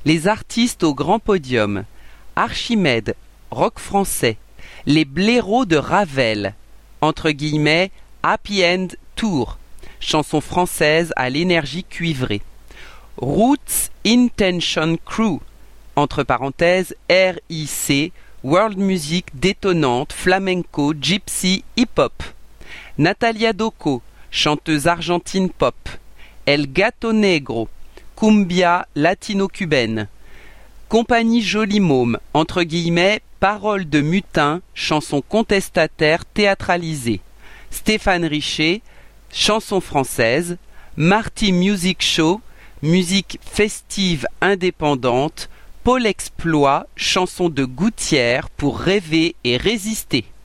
Les artistes au grand podium. Archimède, rock français. Les blaireaux de Ravel, entre guillemets, Happy End Tour, chanson française à l'énergie cuivrée. Roots Intention Crew, entre parenthèses, RIC, World Music détonnante, flamenco, gypsy, hip-hop. Natalia Docco, chanteuse argentine pop. El Gato Negro, cumbia latino-cubaine. Compagnie Joli Môme, entre guillemets, paroles de mutin, chanson contestataire théâtralisée. Stéphane Richer, chanson française. Marty Music Show, musique festive indépendante. Paul Exploit, chanson de Gouttière pour rêver et résister.